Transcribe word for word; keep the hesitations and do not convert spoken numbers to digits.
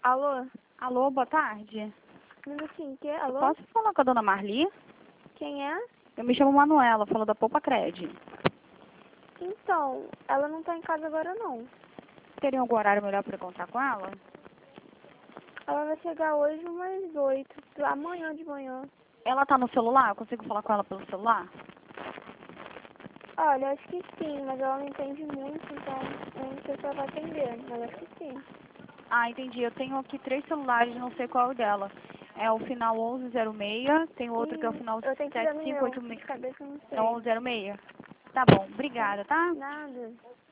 Alô? Alô, boa tarde. Um minutinho, que? Alô? Posso falar com a dona Marli? Quem é? Eu me chamo Manuela, falo da Poupa Cred. Então, ela não tá em casa agora não. Teria algum horário melhor para encontrar com ela? Ela vai chegar hoje umas oito, amanhã de manhã. Ela tá no celular? Eu consigo falar com ela pelo celular? Olha, acho que sim, mas ela não entende muito, então eu não sei se ela vai atender, mas acho que sim. Ah, entendi. Eu tenho aqui três celulares, não sei qual é o dela. É o final onze zero seis, tem outro que é o Ih, final eu tenho que ver sete no cinco meu, oito seis. de cabeça eu não É o sei. onze zero seis? Tá bom, obrigada, tá? Nada.